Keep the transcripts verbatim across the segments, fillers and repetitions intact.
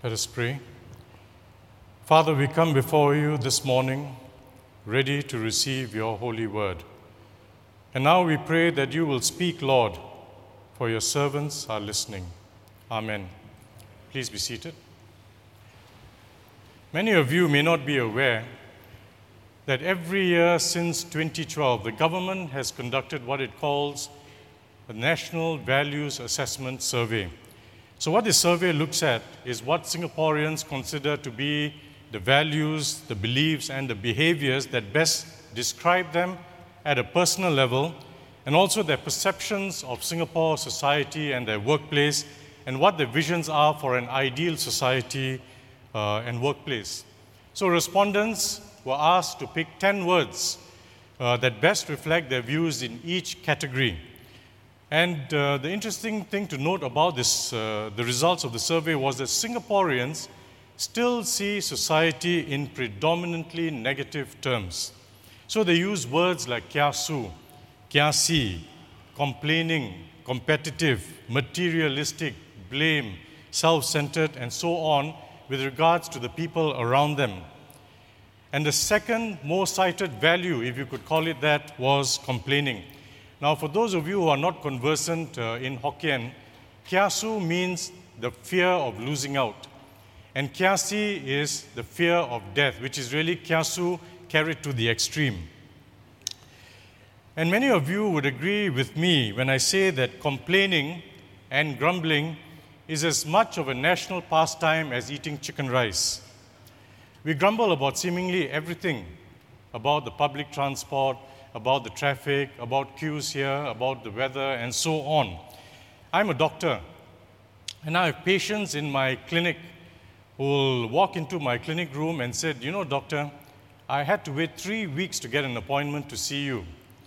Let us pray. Father, we come before you this morning, ready to receive your holy word. And now we pray that you will speak, Lord, for your servants are listening. Amen. Please be seated. Many of you may not be aware that every year since twenty twelve, the government has conducted what it calls the National Values Assessment Survey. So what this survey looks at is what Singaporeans consider to be the values, the beliefs, and the behaviors that best describe them at a personal level, and also their perceptions of Singapore society and their workplace, and what their visions are for an ideal society uh, and workplace. So respondents were asked to pick ten words uh, that best reflect their views in each category. And uh, the interesting thing to note about this, uh, the results of the survey was that Singaporeans still see society in predominantly negative terms. So they use words like kiasu, kiasi, complaining, competitive, materialistic, blame, self-centered, and so on with regards to the people around them. And the second most cited value, if you could call it that, was complaining. Now, for those of you who are not conversant uh, in Hokkien, kiasu means the fear of losing out. And kiasi is the fear of death, which is really kiasu carried to the extreme. And many of you would agree with me when I say that complaining and grumbling is as much of a national pastime as eating chicken rice. We grumble about seemingly everything, about the public transport, about the traffic, about queues here, about the weather, and so on. I'm a doctor, and I have patients in my clinic who will walk into my clinic room and said, you know, doctor, I had to wait three weeks to get an appointment to see you.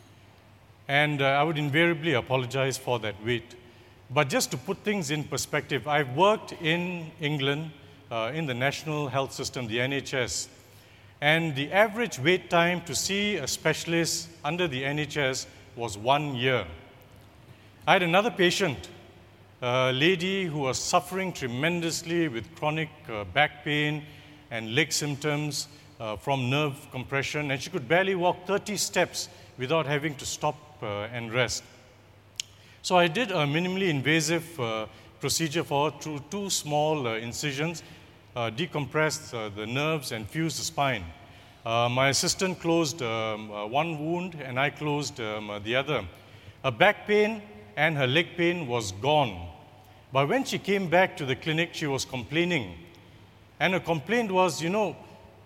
And uh, I would invariably apologize for that wait. But just to put things in perspective, I've worked in England uh, in the National Health System, the N H S, and the average wait time to see a specialist under the N H S was one year. I had another patient, a lady who was suffering tremendously with chronic uh, back pain and leg symptoms uh, from nerve compression, and she could barely walk thirty steps without having to stop uh, and rest. So I did a minimally invasive uh, procedure for her through two small uh, incisions, uh, decompressed uh, the nerves and fused the spine. Uh, my assistant closed um, uh, one wound and I closed um, uh, the other. Her back pain and her leg pain was gone. But when she came back to the clinic, she was complaining. And her complaint was, you know,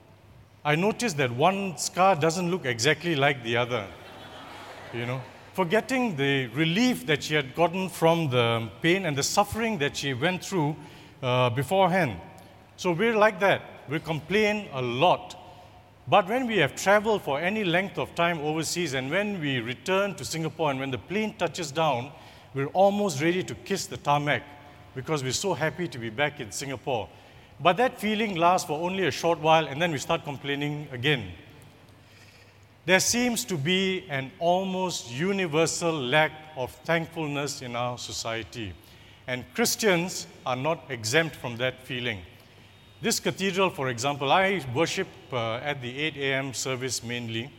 I noticed that one scar doesn't look exactly like the other. You know, forgetting the relief that she had gotten from the pain and the suffering that she went through uh, beforehand. So we're like that. We complain a lot. But when we have traveled for any length of time overseas and when we return to Singapore and when the plane touches down, we're almost ready to kiss the tarmac because we're so happy to be back in Singapore. But that feeling lasts for only a short while and then we start complaining again. There seems to be an almost universal lack of thankfulness in our society. And Christians are not exempt from that feeling. This cathedral, for example, I worship uh, at the eight a.m. service mainly.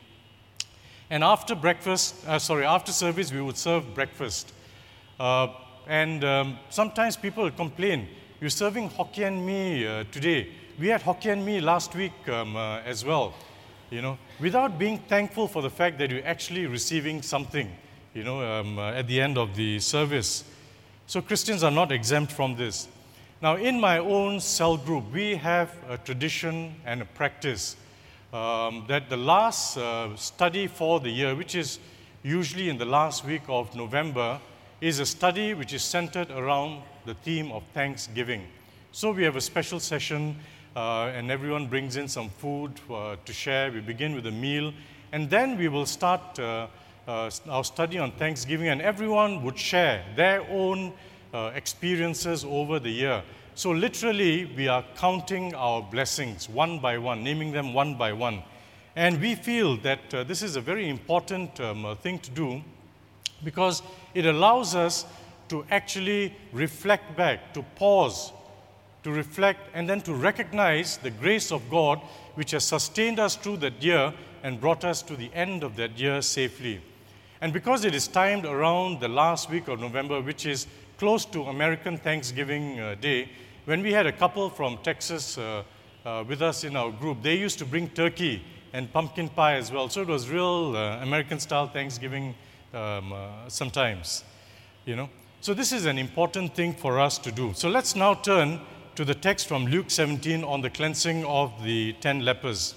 And after breakfast, uh, sorry, after service, we would serve breakfast. Uh, and um, sometimes people would complain, you're serving Hokkien mee uh, today. We had Hokkien mee last week um, uh, as well, you know, without being thankful for the fact that you're actually receiving something, you know, um, uh, at the end of the service. So Christians are not exempt from this. Now, in my own cell group, we have a tradition and a practice um, that the last uh, study for the year, which is usually in the last week of November, is a study which is centered around the theme of Thanksgiving. So we have a special session, uh, and everyone brings in some food uh, to share. We begin with a meal, and then we will start uh, uh, our study on Thanksgiving, and everyone would share their own Uh, experiences over the year. So literally, we are counting our blessings one by one, naming them one by one. And we feel that uh, this is a very important um, uh, thing to do because it allows us to actually reflect back, to pause to reflect, and then to recognize the grace of God which has sustained us through that year and brought us to the end of that year safely. And because it is timed around the last week of November, which is close to American Thanksgiving uh, Day, when we had a couple from Texas uh, uh, with us in our group, they used to bring turkey and pumpkin pie as well. So it was real uh, American-style Thanksgiving um, uh, sometimes, you know. So this is an important thing for us to do. So let's now turn to the text from Luke seventeen on the cleansing of the ten lepers.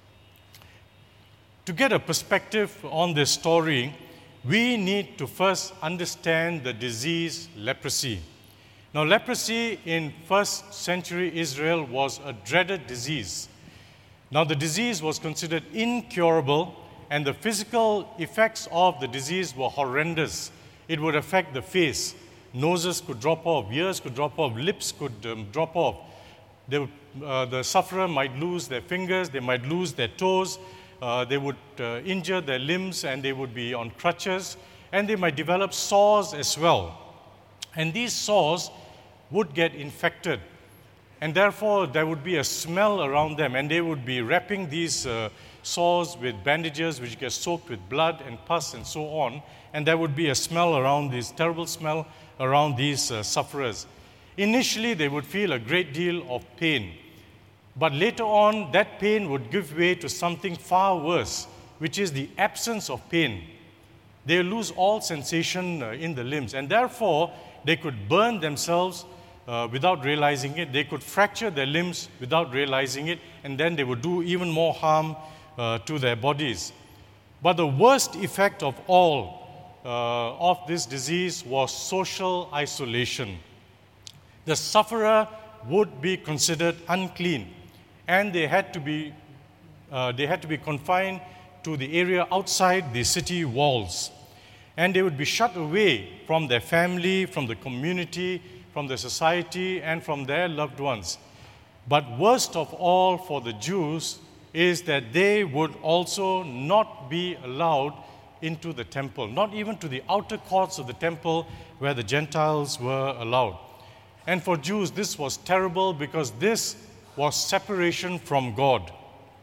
To get a perspective on this story, we need to first understand the disease leprosy. Now, leprosy in first century Israel was a dreaded disease. Now, the disease was considered incurable, and the physical effects of the disease were horrendous. It would affect the face. Noses could drop off, ears could drop off, lips could um, drop off. They would, uh, the sufferer might lose their fingers, they might lose their toes, uh, they would uh, injure their limbs, and they would be on crutches, and they might develop sores as well. And these sores would get infected, and therefore there would be a smell around them, and they would be wrapping these uh, sores with bandages which get soaked with blood and pus and so on, and there would be a smell around this terrible smell around these uh, sufferers. Initially, they would feel a great deal of pain, but later on, that pain would give way to something far worse, which is the absence of pain. They lose all sensation uh, in the limbs, and therefore, they could burn themselves uh, without realizing it. They could fracture their limbs without realizing it, and then they would do even more harm uh, to their bodies. But the worst effect of all Uh, of this disease was social isolation. The sufferer would be considered unclean, and they had to be uh, they had to be confined to the area outside the city walls, and they would be shut away from their family, from the community, from the society, and from their loved ones. But worst of all for the Jews is that they would also not be allowed into the temple, not even to the outer courts of the temple where the Gentiles were allowed. And for Jews, this was terrible because this was separation from God.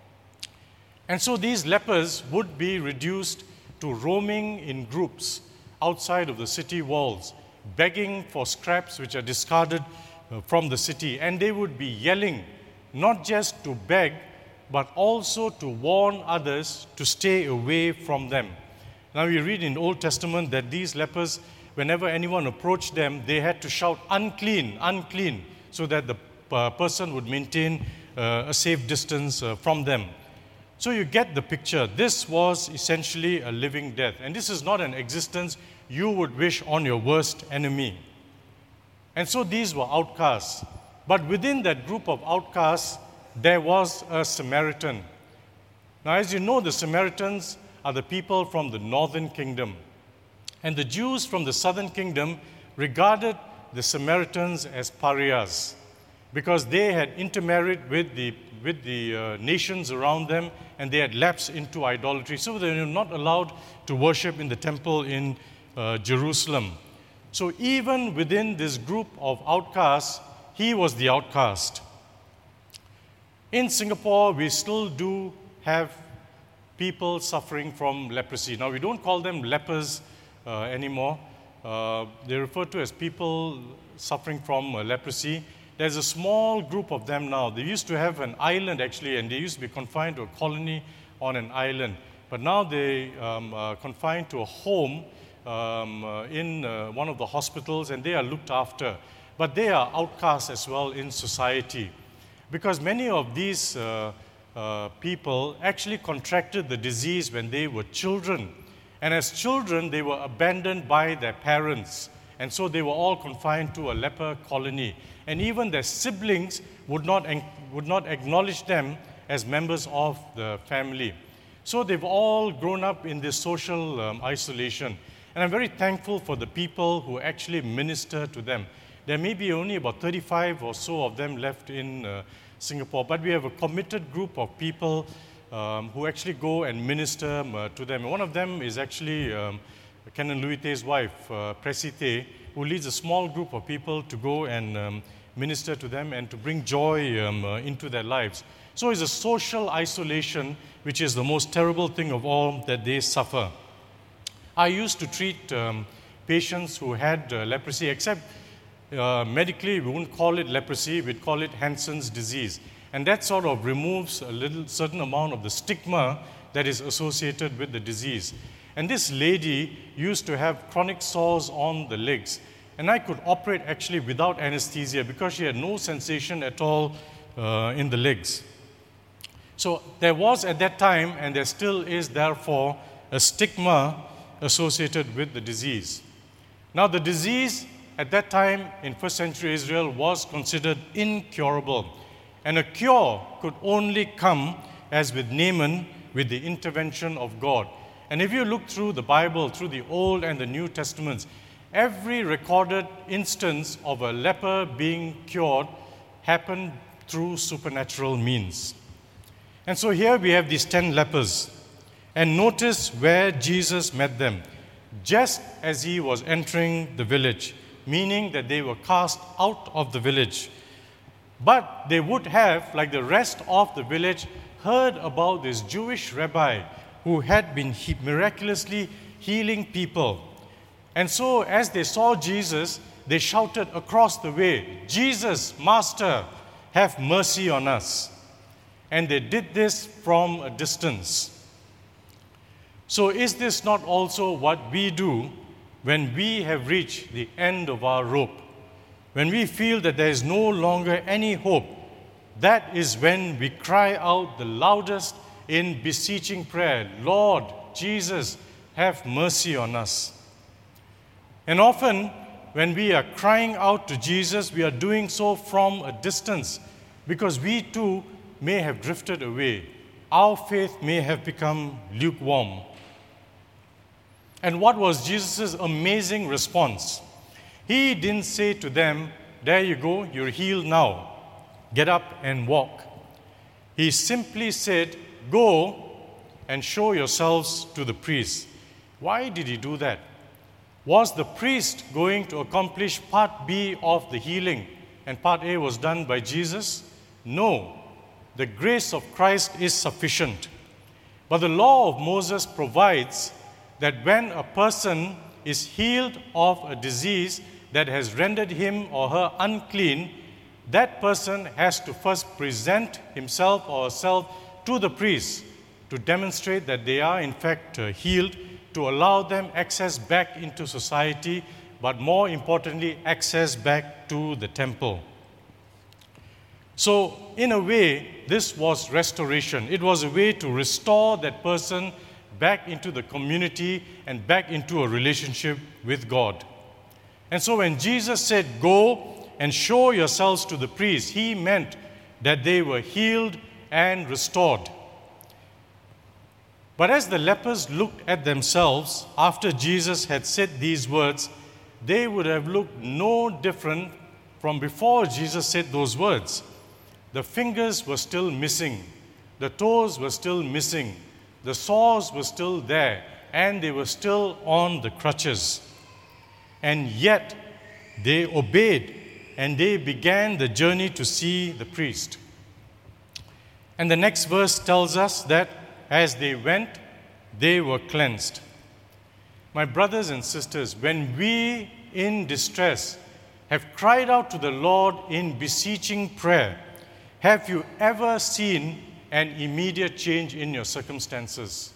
And so these lepers would be reduced to roaming in groups outside of the city walls, begging for scraps which are discarded from the city. And they would be yelling, not just to beg, but also to warn others to stay away from them. Now we read in the Old Testament that these lepers, whenever anyone approached them, they had to shout, unclean, unclean, so that the uh, person would maintain uh, a safe distance uh, from them. So you get the picture. This was essentially a living death. And this is not an existence you would wish on your worst enemy. And so these were outcasts. But within that group of outcasts, there was a Samaritan. Now, as you know, the Samaritans are the people from the northern kingdom. And the Jews from the southern kingdom regarded the Samaritans as pariahs because they had intermarried with the, with the uh, nations around them, and they had lapsed into idolatry. So they were not allowed to worship in the temple in uh, Jerusalem. So even within this group of outcasts, he was the outcast. In Singapore, we still do have people suffering from leprosy. Now, we don't call them lepers uh, anymore. Uh, they're referred to as people suffering from uh, leprosy. There's a small group of them now. They used to have an island, actually, and they used to be confined to a colony on an island. But now they um, are confined to a home um, uh, in uh, one of the hospitals, and they are looked after. But they are outcasts as well in society, because many of these uh, uh, people actually contracted the disease when they were children. And as children, they were abandoned by their parents. And so they were all confined to a leper colony. And even their siblings would not, would not acknowledge them as members of the family. So they've all grown up in this social um, isolation. And I'm very thankful for the people who actually minister to them. There may be only about thirty-five or so of them left in uh, Singapore, but we have a committed group of people um, who actually go and minister um, uh, to them. One of them is actually um, Canon Louis Tay's wife, uh, Presi Tay, who leads a small group of people to go and um, minister to them and to bring joy um, uh, into their lives. So it's a social isolation, which is the most terrible thing of all that they suffer. I used to treat um, patients who had uh, leprosy, except uh, medically we wouldn't call it leprosy, we'd call it Hansen's disease. And that sort of removes a little certain amount of the stigma that is associated with the disease. And this lady used to have chronic sores on the legs. And I could operate actually without anesthesia because she had no sensation at all uh, in the legs. So there was at that time, and there still is therefore, a stigma associated with the disease. Now the disease at that time in first century Israel was considered incurable. And a cure could only come, as with Naaman, with the intervention of God. And if you look through the Bible, through the Old and the New Testaments, every recorded instance of a leper being cured happened through supernatural means. And so here we have these ten lepers. And notice where Jesus met them, just as he was entering the village, meaning that they were cast out of the village. But they would have, like the rest of the village, heard about this Jewish rabbi who had been he- miraculously healing people. And so as they saw Jesus, they shouted across the way, "Jesus, Master, have mercy on us." And they did this from a distance. So is this not also what we do when we have reached the end of our rope? When we feel that there is no longer any hope, that is when we cry out the loudest in beseeching prayer, "Lord, Jesus, have mercy on us." And often, when we are crying out to Jesus, we are doing so from a distance because we too may have drifted away. Our faith may have become lukewarm. And what was Jesus' amazing response? He didn't say to them, "There you go, you're healed now. Get up and walk." He simply said, "Go and show yourselves to the priest." Why did he do that? Was the priest going to accomplish part B of the healing and part A was done by Jesus? No. The grace of Christ is sufficient. But the law of Moses provides that when a person is healed of a disease that has rendered him or her unclean, that person has to first present himself or herself to the priest to demonstrate that they are in fact uh, healed, to allow them access back into society, but more importantly, access back to the temple. So, in a way, this was restoration. It was a way to restore that person back into the community and back into a relationship with God. And so when Jesus said, "Go and show yourselves to the priest," he meant that they were healed and restored. But as the lepers looked at themselves after Jesus had said these words, they would have looked no different from before Jesus said those words. The fingers were still missing, the toes were still missing, the sores were still there, and they were still on the crutches. And yet, they obeyed, and they began the journey to see the priest. And the next verse tells us that as they went, they were cleansed. My brothers and sisters, when we in distress have cried out to the Lord in beseeching prayer, have you ever seen an immediate change in your circumstances?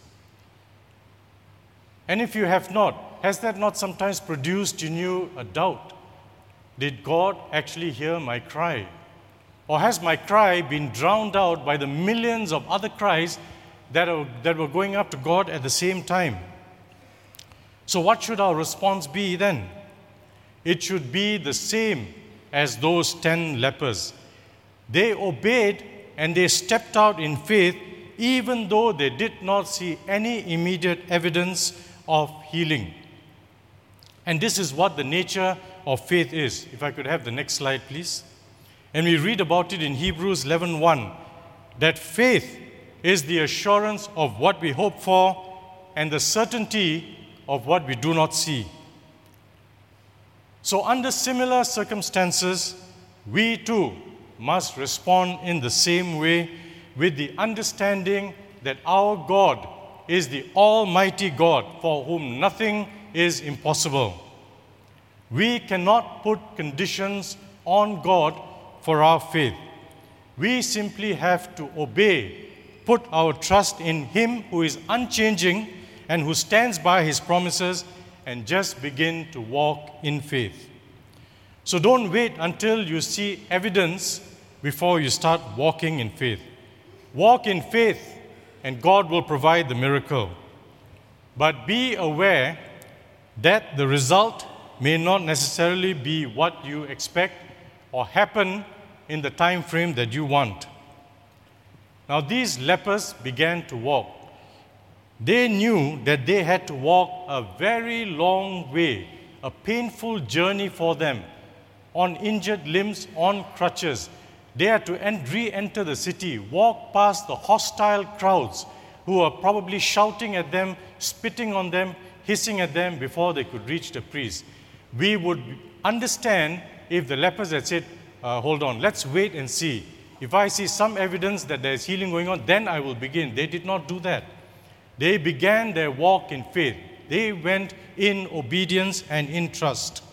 And if you have not, has that not sometimes produced in you a doubt? Did God actually hear my cry? Or has my cry been drowned out by the millions of other cries that, are, that were going up to God at the same time? So what should our response be then? It should be the same as those ten lepers. They obeyed and they stepped out in faith, even though they did not see any immediate evidence of healing. And this is what the nature of faith is. If I could have the next slide, please. And we read about it in Hebrews eleven one, that faith is the assurance of what we hope for and the certainty of what we do not see. So under similar circumstances, we too must respond in the same way, with the understanding that our God is the Almighty God for whom nothing is impossible. We cannot put conditions on God for our faith. We simply have to obey, put our trust in Him who is unchanging and who stands by His promises, and just begin to walk in faith. So don't wait until you see evidence before you start walking in faith. Walk in faith, and God will provide the miracle. But be aware that the result may not necessarily be what you expect or happen in the time frame that you want. Now, these lepers began to walk. They knew that they had to walk a very long way, a painful journey for them, on injured limbs, on crutches. They had to re-enter the city, walk past the hostile crowds who were probably shouting at them, spitting on them, hissing at them before they could reach the priest. We would understand if the lepers had said, uh, hold on, let's wait and see. If I see some evidence that there is healing going on, then I will begin. They did not do that. They began their walk in faith. They went in obedience and in trust.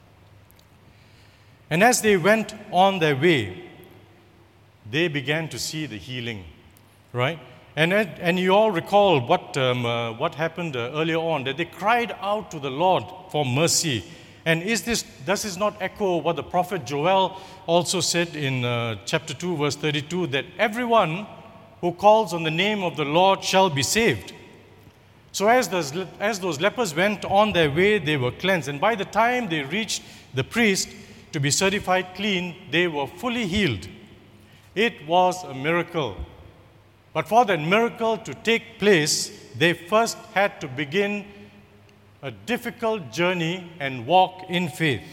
And as they went on their way, they began to see the healing, right? And, and you all recall what, um, uh, what happened uh, earlier on, that they cried out to the Lord for mercy. And is this, does this not echo what the prophet Joel also said in uh, chapter two, verse thirty-two, that everyone who calls on the name of the Lord shall be saved? So as those, as those lepers went on their way, they were cleansed. And by the time they reached the priest to be certified clean, they were fully healed. It was a miracle. But for that miracle to take place, they first had to begin a difficult journey and walk in faith.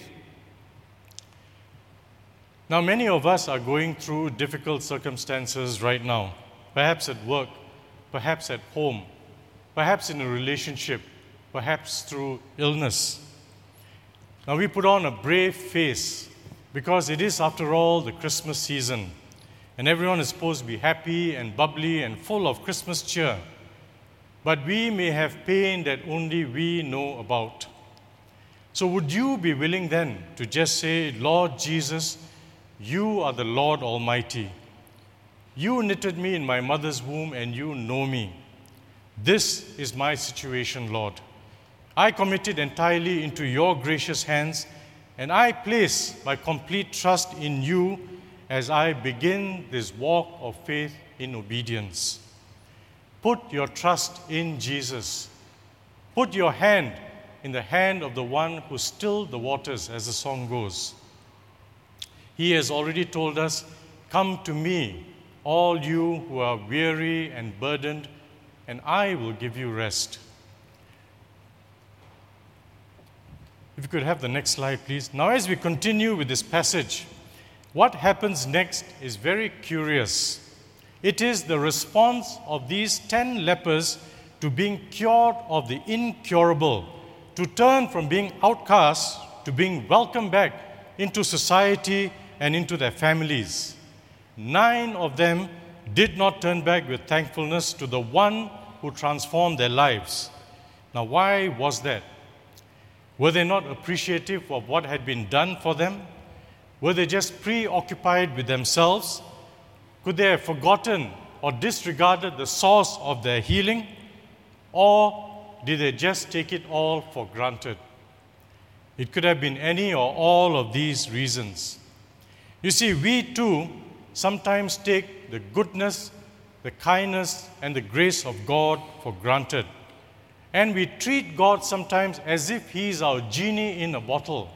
Now, many of us are going through difficult circumstances right now, perhaps at work, perhaps at home, perhaps in a relationship, perhaps through illness. Now, we put on a brave face because it is, after all, the Christmas season. And everyone is supposed to be happy and bubbly and full of Christmas cheer. But we may have pain that only we know about. So would you be willing then to just say, Lord Jesus, you are the Lord Almighty. You knitted me in my mother's womb and you know me. This is my situation, Lord. I commit it entirely into your gracious hands, and I place my complete trust in you as I begin this walk of faith in obedience. Put your trust in Jesus. Put your hand in the hand of the one who stilled the waters, as the song goes. He has already told us, come to me, all you who are weary and burdened, and I will give you rest. If you could have the next slide, please. Now, as we continue with this passage, what happens next is very curious. It is the response of these ten lepers to being cured of the incurable, to turn from being outcasts to being welcomed back into society and into their families. Nine of them did not turn back with thankfulness to the one who transformed their lives. Now, why was that? Were they not appreciative of what had been done for them? Were they just preoccupied with themselves? Could they have forgotten or disregarded the source of their healing? Or did they just take it all for granted? It could have been any or all of these reasons. You see, we too sometimes take the goodness, the kindness, and the grace of God for granted. And we treat God sometimes as if He is our genie in a bottle.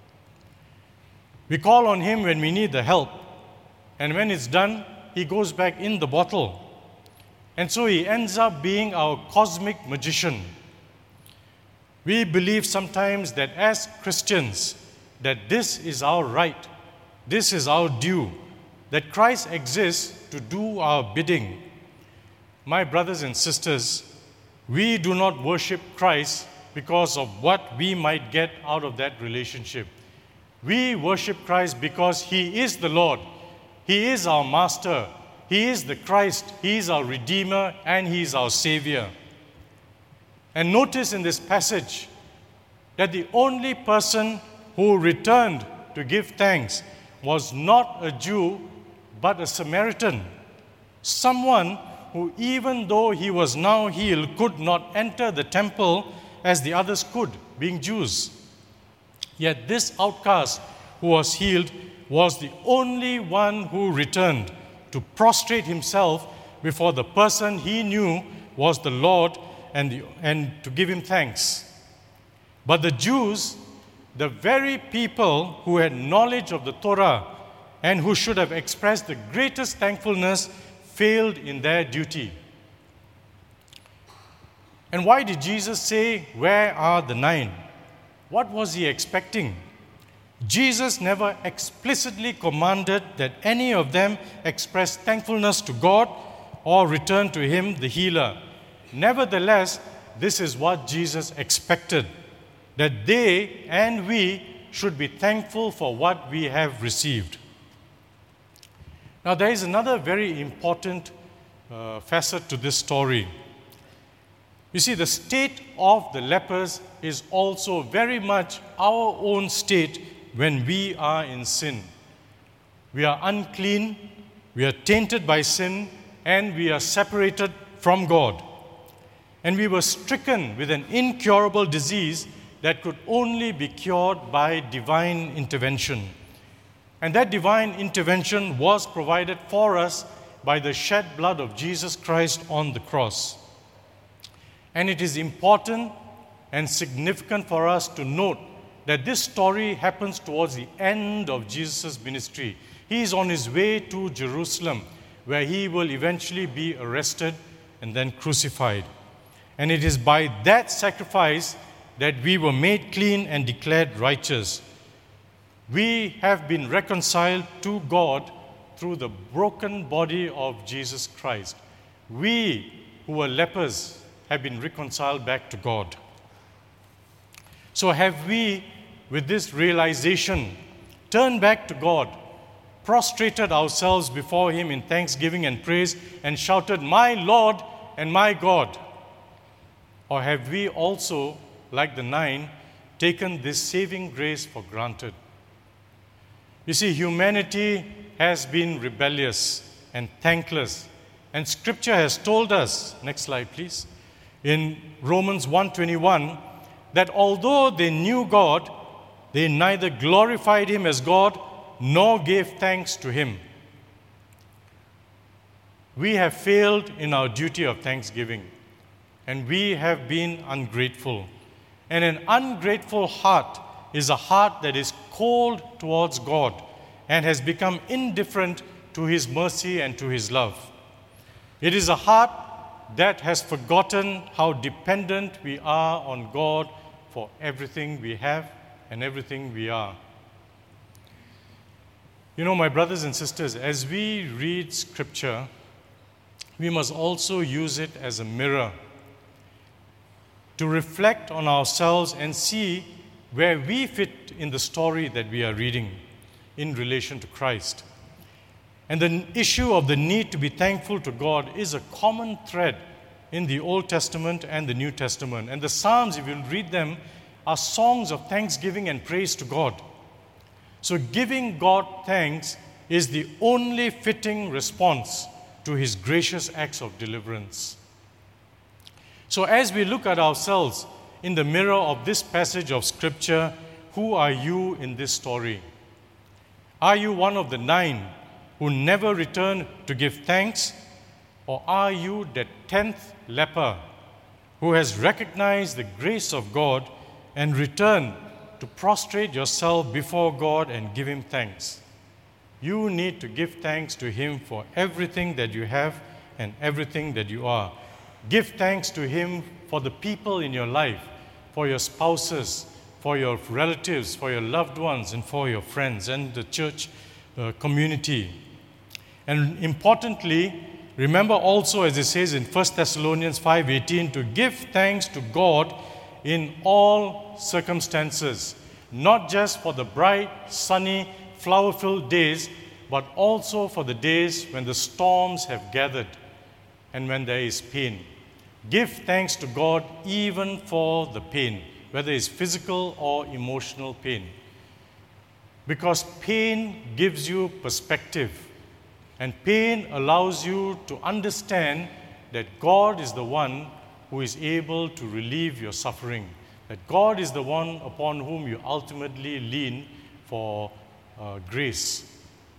We call on Him when we need the help, and when it's done, He goes back in the bottle. And so He ends up being our cosmic magician. We believe sometimes that as Christians, that this is our right, this is our due, that Christ exists to do our bidding. My brothers and sisters, we do not worship Christ because of what we might get out of that relationship. We worship Christ because He is the Lord. He is our Master. He is the Christ. He is our Redeemer, and He is our Savior. And notice in this passage that the only person who returned to give thanks was not a Jew, but a Samaritan. Someone who, even though he was now healed, could not enter the temple as the others could, being Jews. Yet this outcast who was healed was the only one who returned to prostrate himself before the person he knew was the Lord and, the, and to give Him thanks. But the Jews, the very people who had knowledge of the Torah and who should have expressed the greatest thankfulness, failed in their duty. And why did Jesus say, "Where are the nine?" What was He expecting? Jesus never explicitly commanded that any of them express thankfulness to God or return to Him, the healer. Nevertheless, this is what Jesus expected, that they and we should be thankful for what we have received. Now, there is another very important uh, facet to this story. You see, the state of the lepers is also very much our own state when we are in sin. We are unclean, we are tainted by sin, and we are separated from God. And we were stricken with an incurable disease that could only be cured by divine intervention. And that divine intervention was provided for us by the shed blood of Jesus Christ on the cross. And it is important and significant for us to note that this story happens towards the end of Jesus' ministry. He is on his way to Jerusalem, where he will eventually be arrested and then crucified. And it is by that sacrifice that we were made clean and declared righteous. We have been reconciled to God through the broken body of Jesus Christ. We who were lepers have been reconciled back to God. So have we, with this realization, turned back to God, prostrated ourselves before Him in thanksgiving and praise, and shouted, "My Lord and my God"? Or have we also, like the nine, taken this saving grace for granted? You see, humanity has been rebellious and thankless. And Scripture has told us, next slide please, in Romans one twenty-one, that although they knew God, they neither glorified Him as God nor gave thanks to Him. We have failed in our duty of thanksgiving, and we have been ungrateful. And an ungrateful heart is a heart that is cold towards God and has become indifferent to His mercy and to His love. It is a heart that has forgotten how dependent we are on God for everything we have and everything we are. You know, my brothers and sisters, as we read Scripture, we must also use it as a mirror to reflect on ourselves and see where we fit in the story that we are reading in relation to Christ. And the issue of the need to be thankful to God is a common thread in the Old Testament and the New Testament. And the Psalms, if you read them, are songs of thanksgiving and praise to God. So giving God thanks is the only fitting response to His gracious acts of deliverance. So as we look at ourselves in the mirror of this passage of Scripture, who are you in this story? Are you one of the nine who never returned to give thanks? Or are you the tenth leper who has recognized the grace of God and returned to prostrate yourself before God and give Him thanks? You need to give thanks to Him for everything that you have and everything that you are. Give thanks to Him for the people in your life, for your spouses, for your relatives, for your loved ones, and for your friends and the church uh, community. And importantly, remember also, as it says in First Thessalonians five eighteen, to give thanks to God in all circumstances, not just for the bright, sunny, flower-filled days, but also for the days when the storms have gathered and when there is pain. Give thanks to God even for the pain, whether it's physical or emotional pain. Because pain gives you perspective, and pain allows you to understand that God is the one who is able to relieve your suffering, that God is the one upon whom you ultimately lean for uh, grace.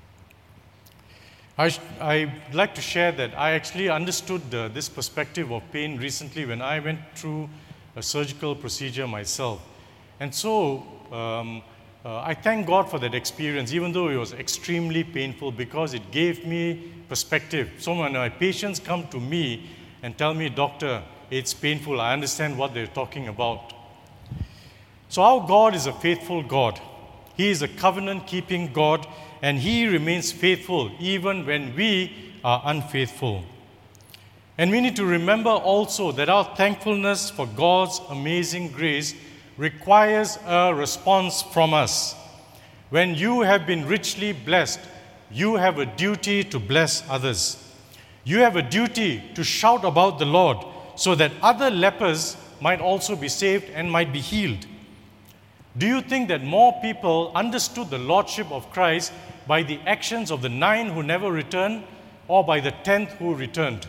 I sh- I'd like to share that I actually understood uh, this perspective of pain recently when I went through a surgical procedure myself. And so um, uh, I thank God for that experience, even though it was extremely painful, because it gave me perspective. So when my patients come to me and tell me, "Doctor, it's painful," I understand what they're talking about. So our God is a faithful God. He is a covenant-keeping God, and He remains faithful even when we are unfaithful. And we need to remember also that our thankfulness for God's amazing grace requires a response from us. When you have been richly blessed, you have a duty to bless others. You have a duty to shout about the Lord so that other lepers might also be saved and might be healed. Do you think that more people understood the Lordship of Christ by the actions of the nine who never returned, or by the tenth who returned?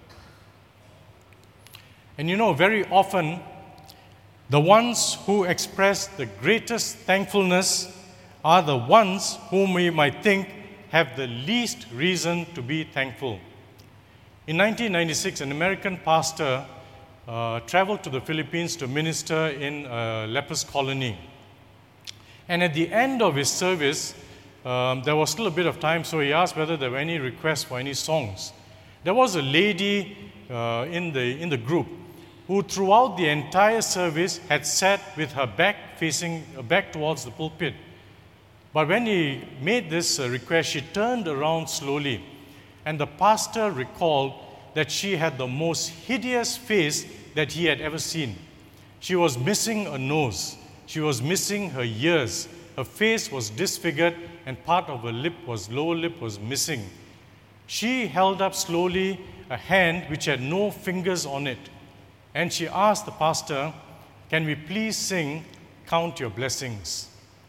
And you know, very often, the ones who express the greatest thankfulness are the ones whom we might think have the least reason to be thankful. In nineteen ninety-six, an American pastor uh, traveled to the Philippines to minister in a leper's colony. And at the end of his service, um, there was still a bit of time, so he asked whether there were any requests for any songs. There was a lady uh, in the in the group who throughout the entire service had sat with her back facing, uh, back towards the pulpit. But when he made this uh, request, she turned around slowly, and the pastor recalled that she had the most hideous face that he had ever seen. She was missing a nose. She was missing her ears. Her face was disfigured, and part of her lip was, lower lip was missing. She held up slowly a hand which had no fingers on it. And she asked the pastor, "Can we please sing, 'Count Your Blessings'?"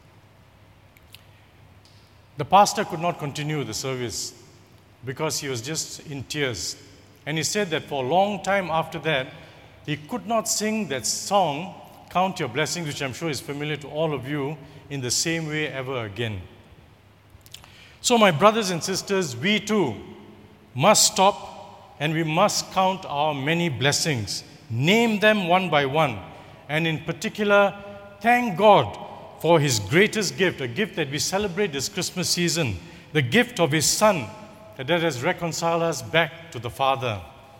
The pastor could not continue the service because he was just in tears. And he said that for a long time after that, he could not sing that song, "Count Your Blessings," which I'm sure is familiar to all of you, in the same way ever again. So my brothers and sisters, we too must stop and we must count our many blessings, name them one by one, and in particular, thank God for His greatest gift, a gift that we celebrate this Christmas season, the gift of His Son that has reconciled us back to the Father.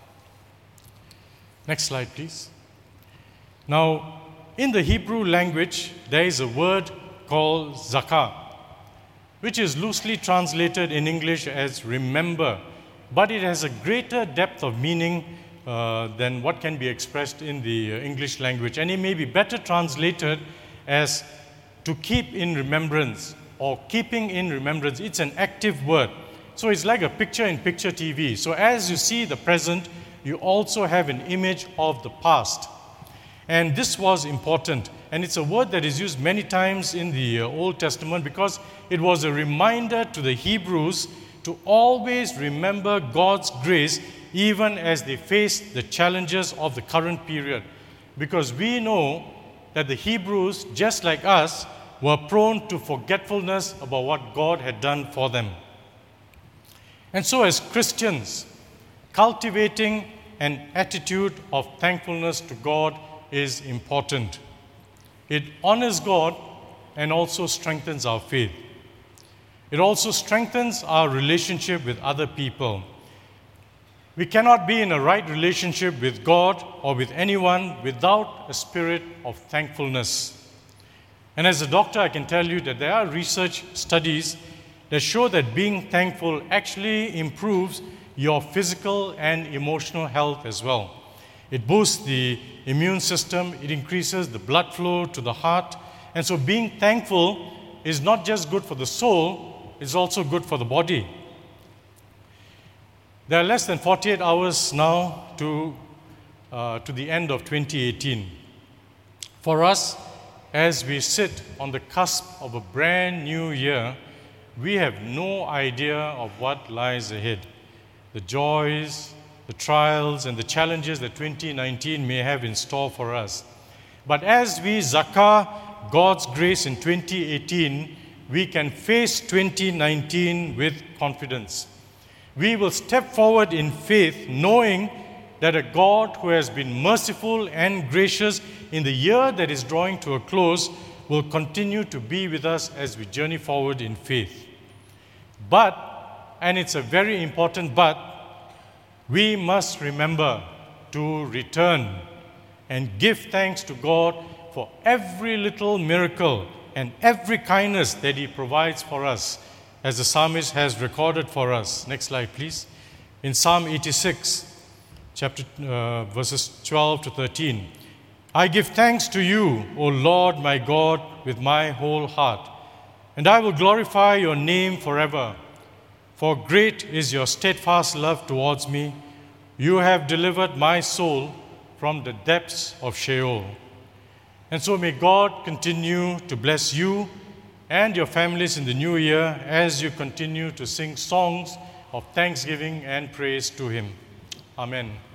Next slide, please. Now, in the Hebrew language, there is a word called zakah, which is loosely translated in English as remember, but it has a greater depth of meaning uh, than what can be expressed in the uh, English language. And it may be better translated as to keep in remembrance or keeping in remembrance. It's an active word. So it's like a picture-in-picture T V. So as you see the present, you also have an image of the past. And this was important. And it's a word that is used many times in the uh, Old Testament because it was a reminder to the Hebrews to always remember God's grace even as they faced the challenges of the current period. Because we know that the Hebrews, just like us, were prone to forgetfulness about what God had done for them. And so as Christians, cultivating an attitude of thankfulness to God is important. It honors God and also strengthens our faith. It also strengthens our relationship with other people. We cannot be in a right relationship with God or with anyone without a spirit of thankfulness. And as a doctor, I can tell you that there are research studies that show that being thankful actually improves your physical and emotional health as well. It boosts the immune system, it increases the blood flow to the heart, And so being thankful is not just good for the soul, it's also good for the body. There are less than forty-eight hours now to, uh, to the end of twenty eighteen. For us, as we sit on the cusp of a brand new year, we have no idea of what lies ahead. The joys, the trials, and the challenges that twenty nineteen may have in store for us. But as we zakah God's grace in twenty eighteen, we can face twenty nineteen with confidence. We will step forward in faith, knowing that a God who has been merciful and gracious in the year that is drawing to a close will continue to be with us as we journey forward in faith. But, and it's a very important but, we must remember to return and give thanks to God for every little miracle and every kindness that He provides for us, as the psalmist has recorded for us. Next slide, please. In Psalm eighty-six, chapter uh, verses twelve to thirteen. I give thanks to you, O Lord my God, with my whole heart, and I will glorify your name forever. For great is your steadfast love towards me. You have delivered my soul from the depths of Sheol. And so may God continue to bless you and your families in the new year as you continue to sing songs of thanksgiving and praise to Him. Amen.